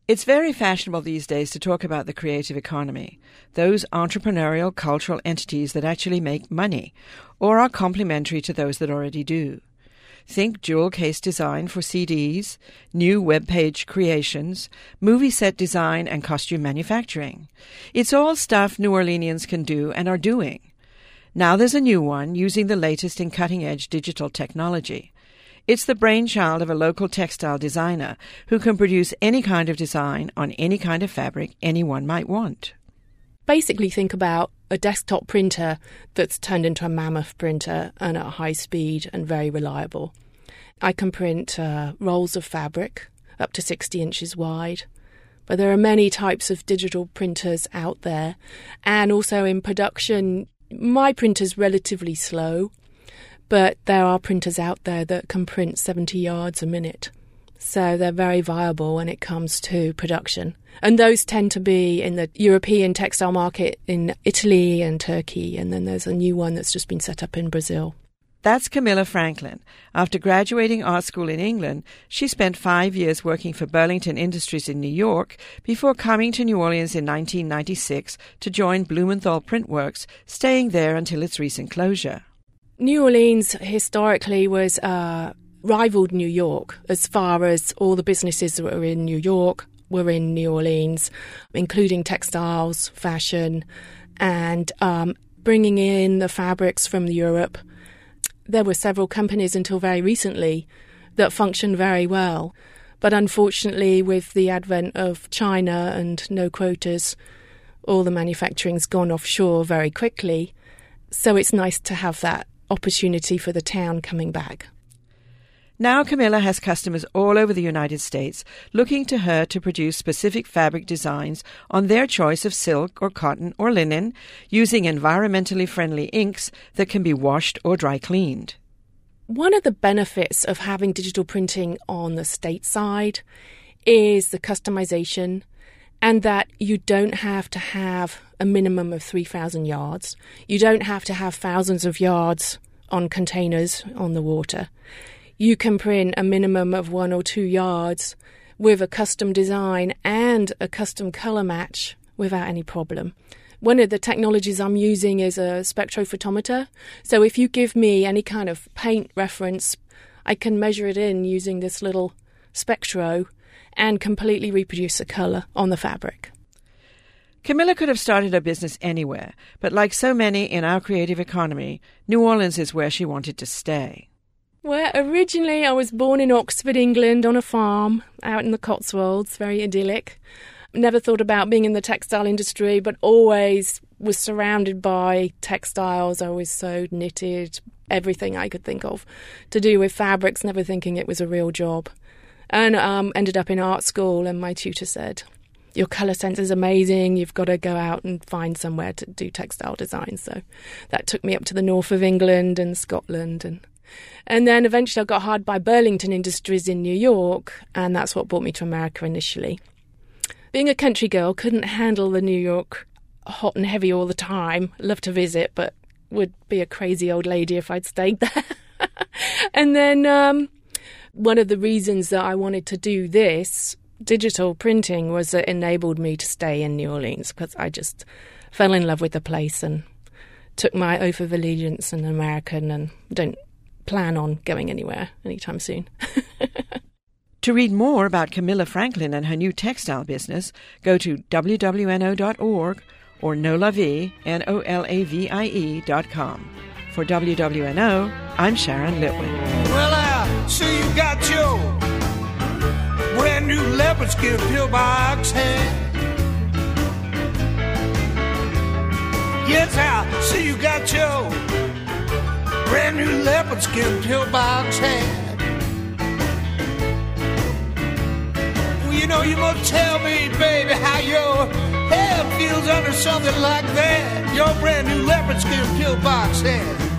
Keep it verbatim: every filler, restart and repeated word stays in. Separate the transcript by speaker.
Speaker 1: It's very fashionable these days to talk about the creative economy, those entrepreneurial cultural entities that actually make money, or are complementary to those that already do. Think jewel case design for C Ds, new web page creations, movie set design and costume manufacturing. It's all stuff New Orleanians can do and are doing. Now there's a new one using the latest in cutting-edge digital technology. It's the brainchild of a local textile designer who can produce any kind of design on any kind of fabric anyone might want.
Speaker 2: Basically think about a desktop printer that's turned into a mammoth printer and at high speed and very reliable. I can print uh, rolls of fabric up to sixty inches wide, but there are many types of digital printers out there, and also in production, my printer's relatively slow. But there are printers out there that can print seventy yards a minute. So they're very viable when it comes to production. And those tend to be in the European textile market in Italy and Turkey. And then there's a new one that's just been set up in Brazil.
Speaker 1: That's Camilla Franklin. After graduating art school in England, she spent five years working for Burlington Industries in New York before coming to New Orleans in nineteen ninety-six to join Blumenthal Printworks, staying there until its recent closure.
Speaker 2: New Orleans historically was uh, rivaled New York as far as all the businesses that were in New York were in New Orleans, including textiles, fashion, and um, bringing in the fabrics from Europe. There were several companies until very recently that functioned very well. But unfortunately, with the advent of China and no quotas, all the manufacturing's gone offshore very quickly. So it's nice to have that opportunity for the town coming back.
Speaker 1: Now Camilla has customers all over the United States looking to her to produce specific fabric designs on their choice of silk or cotton or linen using environmentally friendly inks that can be washed or dry cleaned.
Speaker 2: One of the benefits of having digital printing on the state side is the customization, and that you don't have to have a minimum of three thousand yards. You don't have to have thousands of yards on containers on the water. You can print a minimum of one or two yards with a custom design and a custom colour match without any problem. One of the technologies I'm using is a spectrophotometer. So if you give me any kind of paint reference, I can measure it in using this little spectro and completely reproduce the colour on the fabric.
Speaker 1: Camilla could have started her business anywhere, but like so many in our creative economy, New Orleans is where she wanted to stay.
Speaker 2: Well, originally I was born in Oxford, England, on a farm out in the Cotswolds, very idyllic. Never thought about being in the textile industry, but always was surrounded by textiles. I always sewed, knitted, everything I could think of to do with fabrics, never thinking it was a real job. And um, ended up in art school, and my tutor said, your colour sense is amazing, you've got to go out and find somewhere to do textile design. So that took me up to the north of England and Scotland. And and then eventually I got hired by Burlington Industries in New York, and that's what brought me to America initially. Being a country girl, couldn't handle the New York hot and heavy all the time. Loved to visit, but would be a crazy old lady if I'd stayed there. And then um, one of the reasons that I wanted to do this, digital printing, was that it enabled me to stay in New Orleans, because I just fell in love with the place and took my oath of allegiance and American, and don't plan on going anywhere anytime soon.
Speaker 1: To read more about Camilla Franklin and her new textile business, go to w w n o dot org or nolavie, N O L A V I E dot com. For W W N O, I'm Sharon Litwin.
Speaker 3: Well, I see you got your brand new leopard skin pillbox hand. Yes, I see you got your brand new leopard skin pillbox hand. You know, you must tell me, baby, how your head feels under something like that. Your brand new leopard skin pillbox head.